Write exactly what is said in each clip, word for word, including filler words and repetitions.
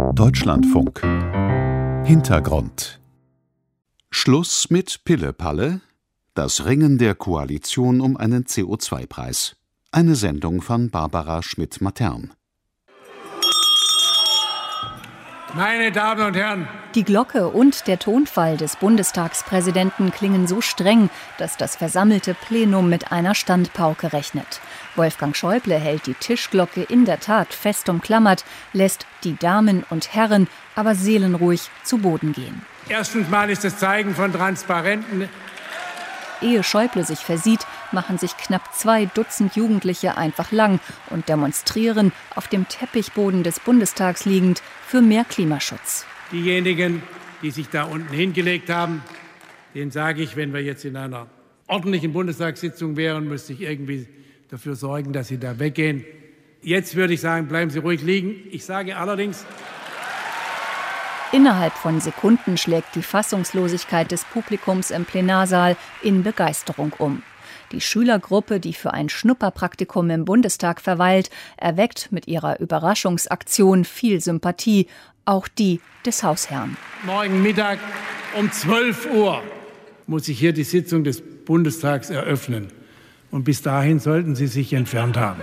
Deutschlandfunk. Hintergrund. Schluss mit Pille-Palle? Das Ringen der Koalition um einen C O zwei Preis. Eine Sendung von Barbara Schmidt-Matern. Meine Damen und Herren! Die Glocke und der Tonfall des Bundestagspräsidenten klingen so streng, dass das versammelte Plenum mit einer Standpauke rechnet. Wolfgang Schäuble hält die Tischglocke in der Tat fest umklammert, lässt die Damen und Herren aber seelenruhig zu Boden gehen. Erstens mal ist das Zeigen von Transparenten. Ehe Schäuble sich versieht, machen sich knapp zwei Dutzend Jugendliche einfach lang und demonstrieren, auf dem Teppichboden des Bundestags liegend, für mehr Klimaschutz. Diejenigen, die sich da unten hingelegt haben, denen sage ich, wenn wir jetzt in einer ordentlichen Bundestagssitzung wären, müsste ich irgendwie dafür sorgen, dass sie da weggehen. Jetzt würde ich sagen, bleiben Sie ruhig liegen. Ich sage allerdings... Innerhalb von Sekunden schlägt die Fassungslosigkeit des Publikums im Plenarsaal in Begeisterung um. Die Schülergruppe, die für ein Schnupperpraktikum im Bundestag verweilt, erweckt mit ihrer Überraschungsaktion viel Sympathie, auch die des Hausherrn. Morgen Mittag um zwölf Uhr muss ich hier die Sitzung des Bundestags eröffnen. Und bis dahin sollten Sie sich entfernt haben.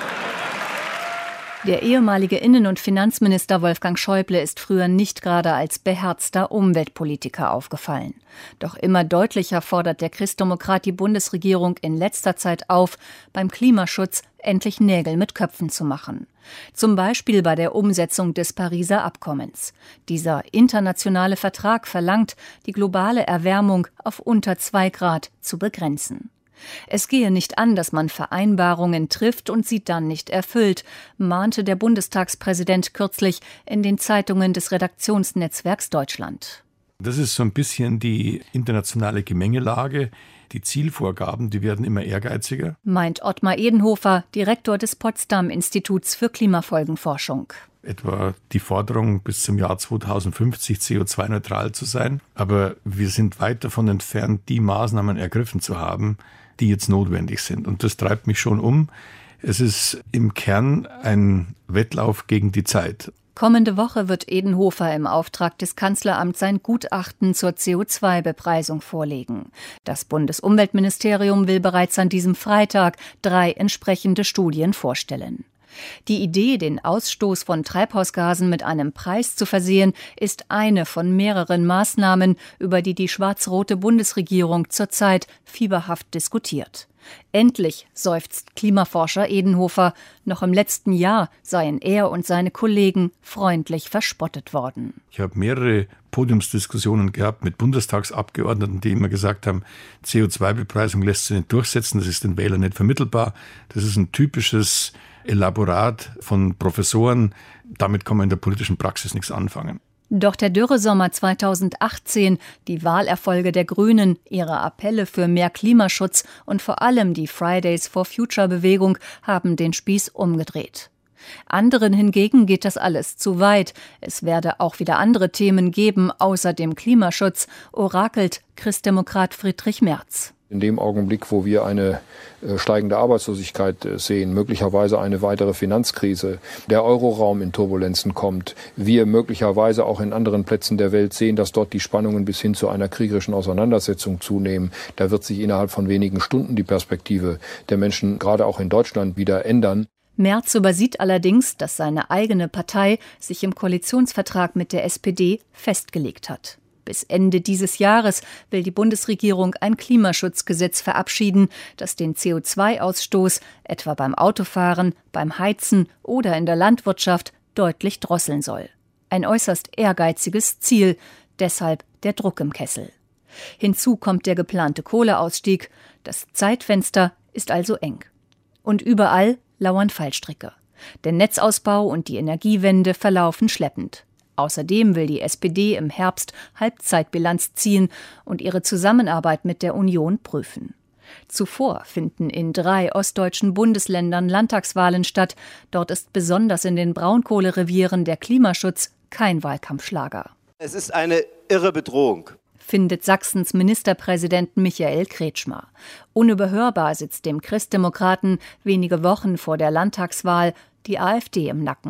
Der ehemalige Innen- und Finanzminister Wolfgang Schäuble ist früher nicht gerade als beherzter Umweltpolitiker aufgefallen. Doch immer deutlicher fordert der Christdemokrat die Bundesregierung in letzter Zeit auf, beim Klimaschutz endlich Nägel mit Köpfen zu machen. Zum Beispiel bei der Umsetzung des Pariser Abkommens. Dieser internationale Vertrag verlangt, die globale Erwärmung auf unter zwei Grad zu begrenzen. Es gehe nicht an, dass man Vereinbarungen trifft und sie dann nicht erfüllt, mahnte der Bundestagspräsident kürzlich in den Zeitungen des Redaktionsnetzwerks Deutschland. Das ist so ein bisschen die internationale Gemengelage. Die Zielvorgaben, die werden immer ehrgeiziger, meint Ottmar Edenhofer, Direktor des Potsdam-Instituts für Klimafolgenforschung. Etwa die Forderung, bis zum Jahr zweitausendfünfzig C O zwei neutral zu sein. Aber wir sind weit davon entfernt, die Maßnahmen ergriffen zu haben, die jetzt notwendig sind. Und das treibt mich schon um. Es ist im Kern ein Wettlauf gegen die Zeit. Kommende Woche wird Edenhofer im Auftrag des Kanzleramts sein Gutachten zur C O zwei Bepreisung vorlegen. Das Bundesumweltministerium will bereits an diesem Freitag drei entsprechende Studien vorstellen. Die Idee, den Ausstoß von Treibhausgasen mit einem Preis zu versehen, ist eine von mehreren Maßnahmen, über die die schwarz-rote Bundesregierung zurzeit fieberhaft diskutiert. Endlich, seufzt Klimaforscher Edenhofer, noch im letzten Jahr seien er und seine Kollegen freundlich verspottet worden. Ich habe mehrere Podiumsdiskussionen gehabt mit Bundestagsabgeordneten, die immer gesagt haben, C O zwei Bepreisung lässt sich nicht durchsetzen, das ist den Wählern nicht vermittelbar. Das ist ein typisches Elaborat von Professoren, damit kann man in der politischen Praxis nichts anfangen. Doch der Dürresommer zweitausendachtzehn, die Wahlerfolge der Grünen, ihre Appelle für mehr Klimaschutz und vor allem die Fridays for Future Bewegung haben den Spieß umgedreht. Anderen hingegen geht das alles zu weit. Es werde auch wieder andere Themen geben, außer dem Klimaschutz, orakelt Christdemokrat Friedrich Merz. In dem Augenblick, wo wir eine steigende Arbeitslosigkeit sehen, möglicherweise eine weitere Finanzkrise, der Euroraum in Turbulenzen kommt, wir möglicherweise auch in anderen Plätzen der Welt sehen, dass dort die Spannungen bis hin zu einer kriegerischen Auseinandersetzung zunehmen, da wird sich innerhalb von wenigen Stunden die Perspektive der Menschen, gerade auch in Deutschland, wieder ändern. Merz übersieht allerdings, dass seine eigene Partei sich im Koalitionsvertrag mit der S P D festgelegt hat. Bis Ende dieses Jahres will die Bundesregierung ein Klimaschutzgesetz verabschieden, das den C O zwei Ausstoß etwa beim Autofahren, beim Heizen oder in der Landwirtschaft deutlich drosseln soll. Ein äußerst ehrgeiziges Ziel, deshalb der Druck im Kessel. Hinzu kommt der geplante Kohleausstieg. Das Zeitfenster ist also eng. Und überall lauern Fallstricke. Der Netzausbau und die Energiewende verlaufen schleppend. Außerdem will die S P D im Herbst Halbzeitbilanz ziehen und ihre Zusammenarbeit mit der Union prüfen. Zuvor finden in drei ostdeutschen Bundesländern Landtagswahlen statt. Dort ist besonders in den Braunkohlerevieren der Klimaschutz kein Wahlkampfschlager. Es ist eine irre Bedrohung, findet Sachsens Ministerpräsident Michael Kretschmer. Unüberhörbar sitzt dem Christdemokraten wenige Wochen vor der Landtagswahl die AfD im Nacken.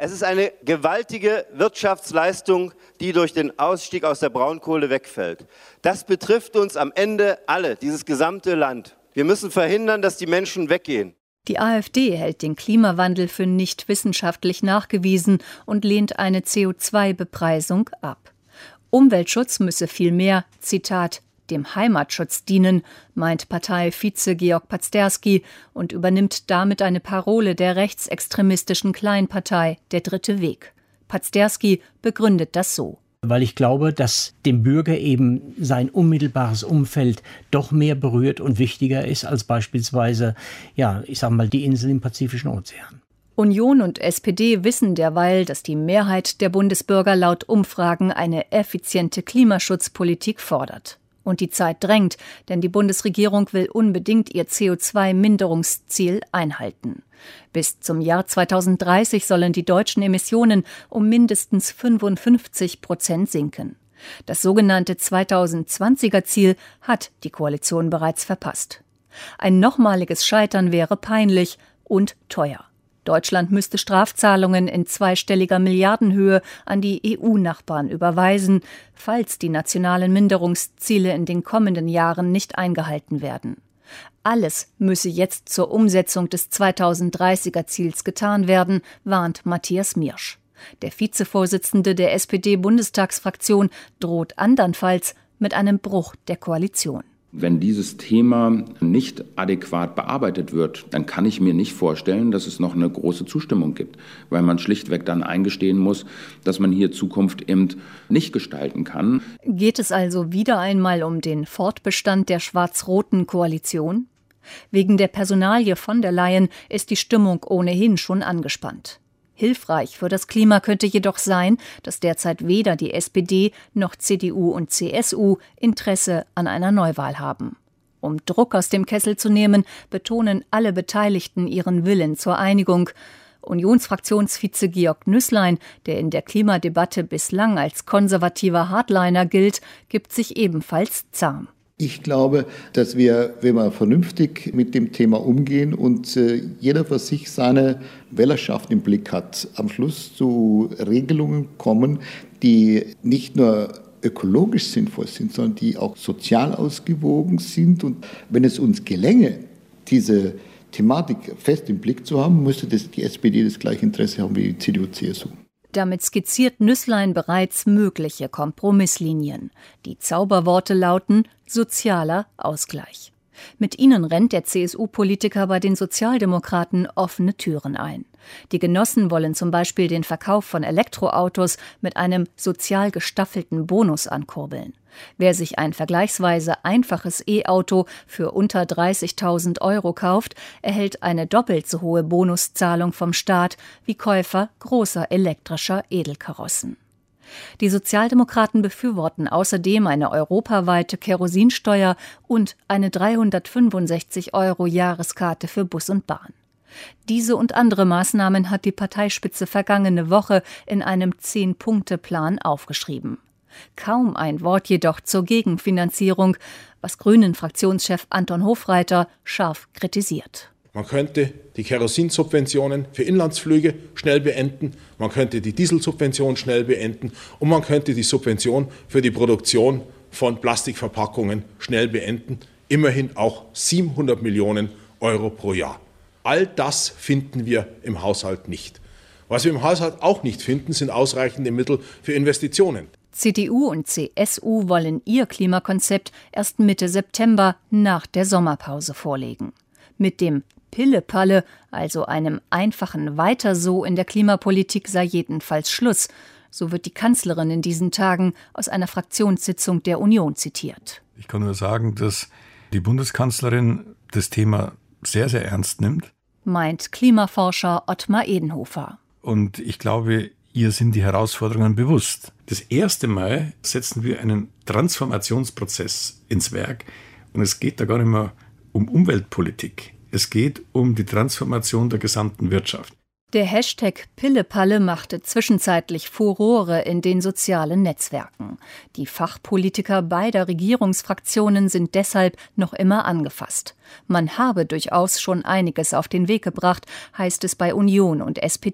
Es ist eine gewaltige Wirtschaftsleistung, die durch den Ausstieg aus der Braunkohle wegfällt. Das betrifft uns am Ende alle, dieses gesamte Land. Wir müssen verhindern, dass die Menschen weggehen. Die AfD hält den Klimawandel für nicht wissenschaftlich nachgewiesen und lehnt eine C O zwei Bepreisung ab. Umweltschutz müsse vielmehr, Zitat, dem Heimatschutz dienen, meint Parteivize Georg Pazderski und übernimmt damit eine Parole der rechtsextremistischen Kleinpartei Der Dritte Weg. Pazderski begründet das so. Weil ich glaube, dass dem Bürger eben sein unmittelbares Umfeld doch mehr berührt und wichtiger ist als beispielsweise, ja, ich sag mal, die Insel im Pazifischen Ozean. Union und S P D wissen derweil, dass die Mehrheit der Bundesbürger laut Umfragen eine effiziente Klimaschutzpolitik fordert. Und die Zeit drängt, denn die Bundesregierung will unbedingt ihr C O zwei Minderungsziel einhalten. Bis zum Jahr zweitausenddreißig sollen die deutschen Emissionen um mindestens fünfundfünfzig Prozent sinken. Das sogenannte zweitausendzwanziger Ziel hat die Koalition bereits verpasst. Ein nochmaliges Scheitern wäre peinlich und teuer. Deutschland müsste Strafzahlungen in zweistelliger Milliardenhöhe an die E U-Nachbarn überweisen, falls die nationalen Minderungsziele in den kommenden Jahren nicht eingehalten werden. Alles müsse jetzt zur Umsetzung des zweitausenddreißiger Ziels getan werden, warnt Matthias Miersch. Der Vizevorsitzende der S P D-Bundestagsfraktion droht andernfalls mit einem Bruch der Koalition. Wenn dieses Thema nicht adäquat bearbeitet wird, dann kann ich mir nicht vorstellen, dass es noch eine große Zustimmung gibt, weil man schlichtweg dann eingestehen muss, dass man hier Zukunft eben nicht gestalten kann. Geht es also wieder einmal um den Fortbestand der schwarz-roten Koalition? Wegen der Personalie von der Leyen ist die Stimmung ohnehin schon angespannt. Hilfreich für das Klima könnte jedoch sein, dass derzeit weder die S P D noch C D U und C S U Interesse an einer Neuwahl haben. Um Druck aus dem Kessel zu nehmen, betonen alle Beteiligten ihren Willen zur Einigung. Unionsfraktionsvize Georg Nüßlein, der in der Klimadebatte bislang als konservativer Hardliner gilt, gibt sich ebenfalls zahm. Ich glaube, dass wir, wenn wir vernünftig mit dem Thema umgehen und äh, jeder für sich seine Wählerschaft im Blick hat, am Schluss zu Regelungen kommen, die nicht nur ökologisch sinnvoll sind, sondern die auch sozial ausgewogen sind. Und wenn es uns gelänge, diese Thematik fest im Blick zu haben, müsste das, die S P D das gleiche Interesse haben wie die C D U, C S U. Damit skizziert Nüßlein bereits mögliche Kompromisslinien. Die Zauberworte lauten sozialer Ausgleich. Mit ihnen rennt der C S U-Politiker bei den Sozialdemokraten offene Türen ein. Die Genossen wollen zum Beispiel den Verkauf von Elektroautos mit einem sozial gestaffelten Bonus ankurbeln. Wer sich ein vergleichsweise einfaches E-Auto für unter dreißigtausend Euro kauft, erhält eine doppelt so hohe Bonuszahlung vom Staat wie Käufer großer elektrischer Edelkarossen. Die Sozialdemokraten befürworten außerdem eine europaweite Kerosinsteuer und eine dreihundertfünfundsechzig Euro Jahreskarte für Bus und Bahn. Diese und andere Maßnahmen hat die Parteispitze vergangene Woche in einem Zehn-Punkte-Plan aufgeschrieben. Kaum ein Wort jedoch zur Gegenfinanzierung, was Grünen-Fraktionschef Anton Hofreiter scharf kritisiert. Man könnte die Kerosinsubventionen für Inlandsflüge schnell beenden, man könnte die Dieselsubvention schnell beenden und man könnte die Subvention für die Produktion von Plastikverpackungen schnell beenden. Immerhin auch siebenhundert Millionen Euro pro Jahr. All das finden wir im Haushalt nicht. Was wir im Haushalt auch nicht finden, sind ausreichende Mittel für Investitionen. C D U und C S U wollen ihr Klimakonzept erst Mitte September nach der Sommerpause vorlegen. Mit dem Pille-Palle, also einem einfachen Weiter so in der Klimapolitik, sei jedenfalls Schluss. So wird die Kanzlerin in diesen Tagen aus einer Fraktionssitzung der Union zitiert. Ich kann nur sagen, dass die Bundeskanzlerin das Thema sehr, sehr ernst nimmt. Meint Klimaforscher Ottmar Edenhofer. Und ich glaube, ihr sind die Herausforderungen bewusst. Das erste Mal setzen wir einen Transformationsprozess ins Werk. Und es geht da gar nicht mehr um Umweltpolitik. Es geht um die Transformation der gesamten Wirtschaft. Der Hashtag Pille-Palle machte zwischenzeitlich Furore in den sozialen Netzwerken. Die Fachpolitiker beider Regierungsfraktionen sind deshalb noch immer angefasst. Man habe durchaus schon einiges auf den Weg gebracht, heißt es bei Union und S P D.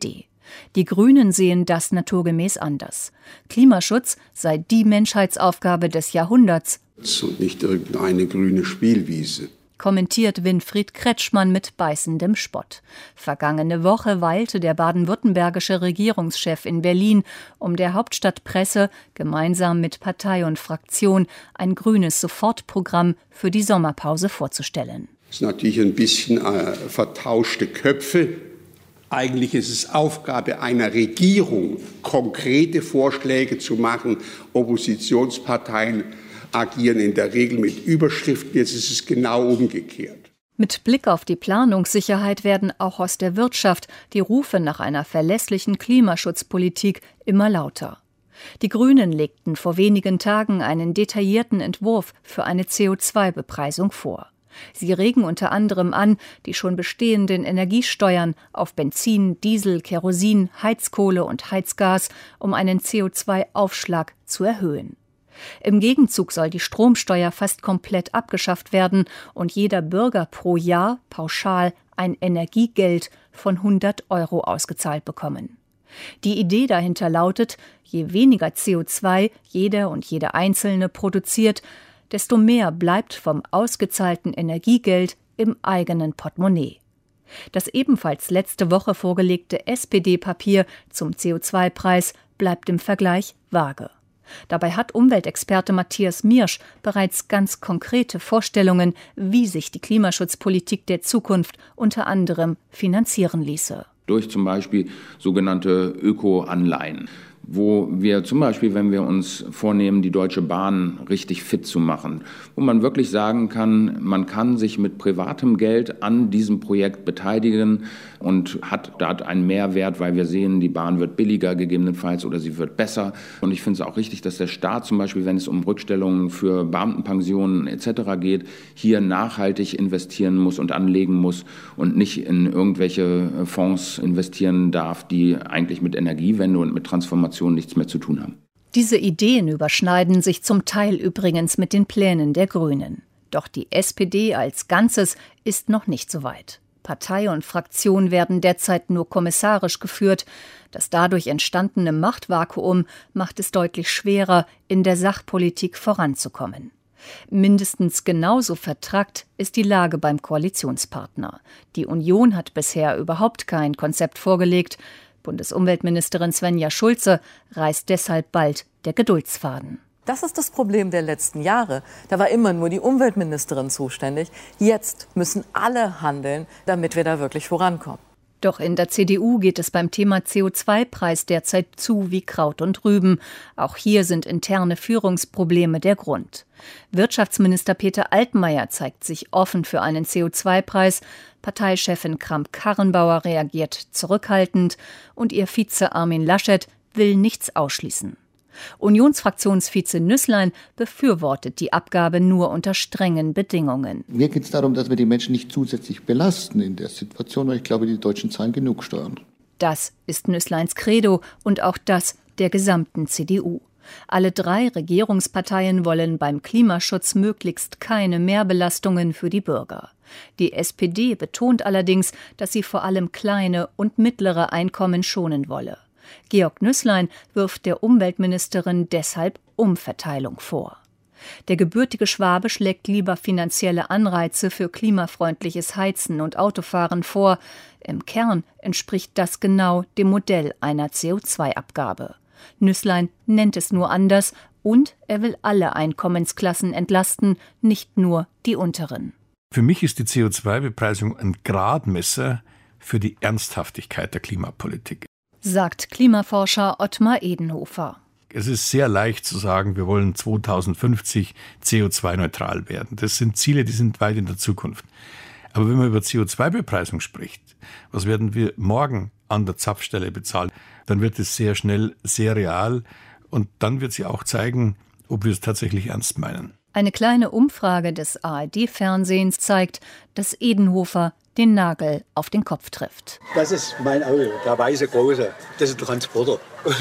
Die Grünen sehen das naturgemäß anders. Klimaschutz sei die Menschheitsaufgabe des Jahrhunderts. Und nicht irgendeine grüne Spielwiese, kommentiert Winfried Kretschmann mit beißendem Spott. Vergangene Woche weilte der baden-württembergische Regierungschef in Berlin, um der Hauptstadtpresse gemeinsam mit Partei und Fraktion ein grünes Sofortprogramm für die Sommerpause vorzustellen. Das ist natürlich ein bisschen äh, vertauschte Köpfe. Eigentlich ist es Aufgabe einer Regierung, konkrete Vorschläge zu machen. Oppositionsparteien agieren in der Regel mit Überschriften. Jetzt ist es genau umgekehrt. Mit Blick auf die Planungssicherheit werden auch aus der Wirtschaft die Rufe nach einer verlässlichen Klimaschutzpolitik immer lauter. Die Grünen legten vor wenigen Tagen einen detaillierten Entwurf für eine C O zwei Bepreisung vor. Sie regen unter anderem an, die schon bestehenden Energiesteuern auf Benzin, Diesel, Kerosin, Heizkohle und Heizgas um einen C O zwei Aufschlag zu erhöhen. Im Gegenzug soll die Stromsteuer fast komplett abgeschafft werden und jeder Bürger pro Jahr pauschal ein Energiegeld von hundert Euro ausgezahlt bekommen. Die Idee dahinter lautet, je weniger C O zwei jeder und jede Einzelne produziert, desto mehr bleibt vom ausgezahlten Energiegeld im eigenen Portemonnaie. Das ebenfalls letzte Woche vorgelegte S P D-Papier zum C O zwei Preis bleibt im Vergleich vage. Dabei hat Umweltexperte Matthias Miersch bereits ganz konkrete Vorstellungen, wie sich die Klimaschutzpolitik der Zukunft unter anderem finanzieren ließe. Durch zum Beispiel sogenannte Öko-Anleihen, wo wir zum Beispiel, wenn wir uns vornehmen, die Deutsche Bahn richtig fit zu machen, wo man wirklich sagen kann, man kann sich mit privatem Geld an diesem Projekt beteiligen und hat dort einen Mehrwert, weil wir sehen, die Bahn wird billiger gegebenenfalls oder sie wird besser. Und ich finde es auch richtig, dass der Staat zum Beispiel, wenn es um Rückstellungen für Beamtenpensionen et cetera geht, hier nachhaltig investieren muss und anlegen muss und nicht in irgendwelche Fonds investieren darf, die eigentlich mit Energiewende und mit Transformation nichts mehr zu tun haben. Diese Ideen überschneiden sich zum Teil übrigens mit den Plänen der Grünen. Doch die S P D als Ganzes ist noch nicht so weit. Partei und Fraktion werden derzeit nur kommissarisch geführt. Das dadurch entstandene Machtvakuum macht es deutlich schwerer, in der Sachpolitik voranzukommen. Mindestens genauso vertrackt ist die Lage beim Koalitionspartner. Die Union hat bisher überhaupt kein Konzept vorgelegt. Bundesumweltministerin Svenja Schulze reißt deshalb bald der Geduldsfaden. Das ist das Problem der letzten Jahre. Da war immer nur die Umweltministerin zuständig. Jetzt müssen alle handeln, damit wir da wirklich vorankommen. Doch in der C D U geht es beim Thema C O zwei Preis derzeit zu wie Kraut und Rüben. Auch hier sind interne Führungsprobleme der Grund. Wirtschaftsminister Peter Altmaier zeigt sich offen für einen C O zwei Preis. Parteichefin Kramp-Karrenbauer reagiert zurückhaltend und ihr Vize Armin Laschet will nichts ausschließen. Unionsfraktionsvize Nüßlein befürwortet die Abgabe nur unter strengen Bedingungen. Mir geht es darum, dass wir die Menschen nicht zusätzlich belasten in der Situation, weil ich glaube, die Deutschen zahlen genug Steuern. Das ist Nüßleins Credo und auch das der gesamten C D U. Alle drei Regierungsparteien wollen beim Klimaschutz möglichst keine Mehrbelastungen für die Bürger. Die S P D betont allerdings, dass sie vor allem kleine und mittlere Einkommen schonen wolle. Georg Nüßlein wirft der Umweltministerin deshalb Umverteilung vor. Der gebürtige Schwabe schlägt lieber finanzielle Anreize für klimafreundliches Heizen und Autofahren vor. Im Kern entspricht das genau dem Modell einer C O zwei Abgabe. Nüßlein nennt es nur anders und er will alle Einkommensklassen entlasten, nicht nur die unteren. Für mich ist die C O zwei Bepreisung ein Gradmesser für die Ernsthaftigkeit der Klimapolitik, sagt Klimaforscher Ottmar Edenhofer. Es ist sehr leicht zu sagen, wir wollen zweitausendfünfzig C O zwei neutral werden. Das sind Ziele, die sind weit in der Zukunft. Aber wenn man über C O zwei Bepreisung spricht, was werden wir morgen an der Zapfstelle bezahlen, dann wird es sehr schnell sehr real und dann wird sie auch zeigen, ob wir es tatsächlich ernst meinen. Eine kleine Umfrage des A R D-Fernsehens zeigt, dass Edenhofer den Nagel auf den Kopf trifft. Das ist mein Auto, der weiße große. Das ist ein Transporter.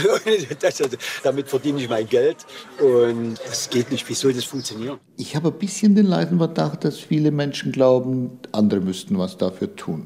Das, damit verdiene ich mein Geld und das geht nicht. Wie soll das funktionieren? Ich habe ein bisschen den leisen Verdacht, dass viele Menschen glauben, andere müssten was dafür tun.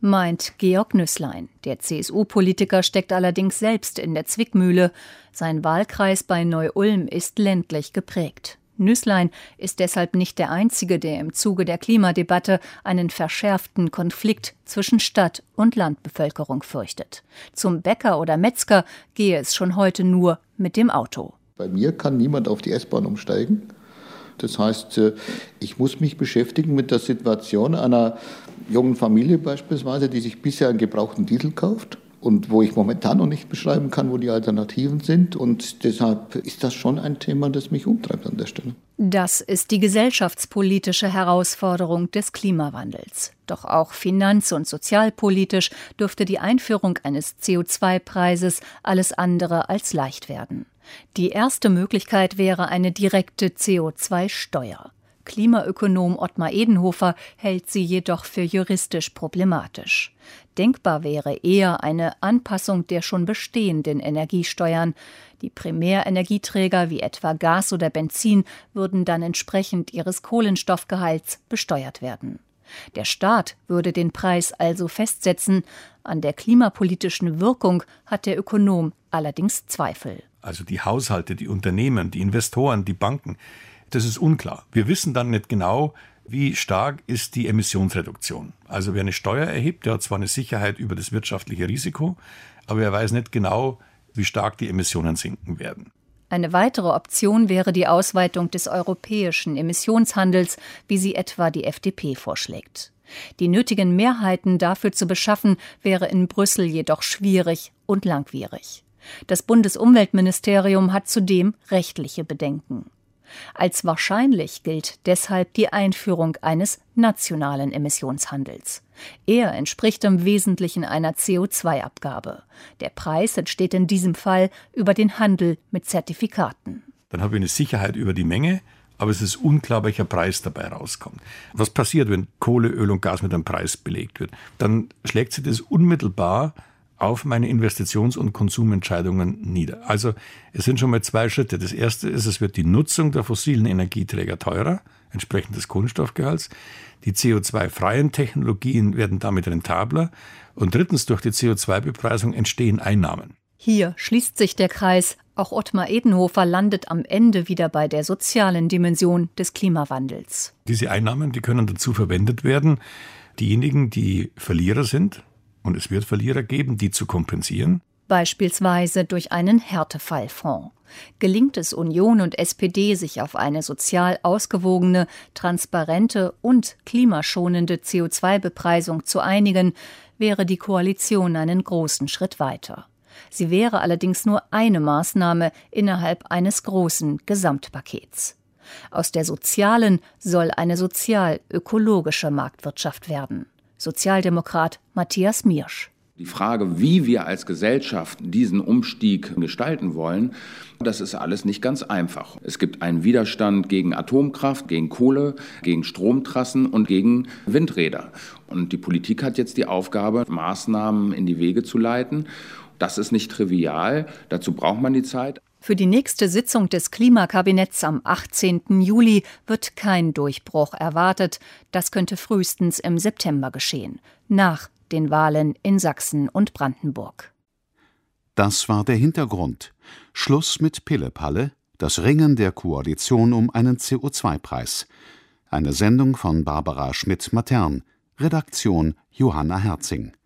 meint Georg Nüßlein. Der C S U-Politiker steckt allerdings selbst in der Zwickmühle. Sein Wahlkreis bei Neu-Ulm ist ländlich geprägt. Nüßlein ist deshalb nicht der Einzige, der im Zuge der Klimadebatte einen verschärften Konflikt zwischen Stadt- und Landbevölkerung fürchtet. Zum Bäcker oder Metzger gehe es schon heute nur mit dem Auto. Bei mir kann niemand auf die S-Bahn umsteigen. Das heißt, ich muss mich beschäftigen mit der Situation einer jungen Familie beispielsweise, die sich bisher einen gebrauchten Diesel kauft und wo ich momentan noch nicht beschreiben kann, wo die Alternativen sind. Und deshalb ist das schon ein Thema, das mich umtreibt an der Stelle. Das ist die gesellschaftspolitische Herausforderung des Klimawandels. Doch auch finanz- und sozialpolitisch dürfte die Einführung eines C O zwei Preises alles andere als leicht werden. Die erste Möglichkeit wäre eine direkte C O zwei Steuer. Klimaökonom Ottmar Edenhofer hält sie jedoch für juristisch problematisch. Denkbar wäre eher eine Anpassung der schon bestehenden Energiesteuern. Die Primärenergieträger wie etwa Gas oder Benzin würden dann entsprechend ihres Kohlenstoffgehalts besteuert werden. Der Staat würde den Preis also festsetzen. An der klimapolitischen Wirkung hat der Ökonom allerdings Zweifel. Also die Haushalte, die Unternehmen, die Investoren, die Banken, das ist unklar. Wir wissen dann nicht genau, wie stark ist die Emissionsreduktion. Also wer eine Steuer erhebt, der hat zwar eine Sicherheit über das wirtschaftliche Risiko, aber er weiß nicht genau, wie stark die Emissionen sinken werden. Eine weitere Option wäre die Ausweitung des europäischen Emissionshandels, wie sie etwa die F D P vorschlägt. Die nötigen Mehrheiten dafür zu beschaffen, wäre in Brüssel jedoch schwierig und langwierig. Das Bundesumweltministerium hat zudem rechtliche Bedenken. Als wahrscheinlich gilt deshalb die Einführung eines nationalen Emissionshandels. Er entspricht im Wesentlichen einer C O zwei Abgabe. Der Preis entsteht in diesem Fall über den Handel mit Zertifikaten. Dann habe ich eine Sicherheit über die Menge, aber es ist unklar, welcher Preis dabei rauskommt. Was passiert, wenn Kohle, Öl und Gas mit einem Preis belegt wird? Dann schlägt sich das unmittelbar auf meine Investitions- und Konsumentscheidungen nieder. Also es sind schon mal zwei Schritte. Das erste ist, es wird die Nutzung der fossilen Energieträger teurer, entsprechend des Kohlenstoffgehalts. Die C O zwei freien Technologien werden damit rentabler. Und drittens, durch die C O zwei Bepreisung entstehen Einnahmen. Hier schließt sich der Kreis. Auch Ottmar Edenhofer landet am Ende wieder bei der sozialen Dimension des Klimawandels. Diese Einnahmen, die können dazu verwendet werden, diejenigen, die Verlierer sind, und es wird Verlierer geben, die zu kompensieren. Beispielsweise durch einen Härtefallfonds. Gelingt es Union und S P D, sich auf eine sozial ausgewogene, transparente und klimaschonende C O zwei Bepreisung zu einigen, wäre die Koalition einen großen Schritt weiter. Sie wäre allerdings nur eine Maßnahme innerhalb eines großen Gesamtpakets. Aus der sozialen soll eine sozial-ökologische Marktwirtschaft werden. Sozialdemokrat Matthias Miersch. Die Frage, wie wir als Gesellschaft diesen Umstieg gestalten wollen, das ist alles nicht ganz einfach. Es gibt einen Widerstand gegen Atomkraft, gegen Kohle, gegen Stromtrassen und gegen Windräder. Und die Politik hat jetzt die Aufgabe, Maßnahmen in die Wege zu leiten. Das ist nicht trivial, dazu braucht man die Zeit. Für die nächste Sitzung des Klimakabinetts am achtzehnten Juli wird kein Durchbruch erwartet. Das könnte frühestens im September geschehen, nach den Wahlen in Sachsen und Brandenburg. Das war der Hintergrund. Schluss mit Pille-Palle, das Ringen der Koalition um einen C O zwei Preis. Eine Sendung von Barbara Schmidt-Matern, Redaktion Johanna Herzing.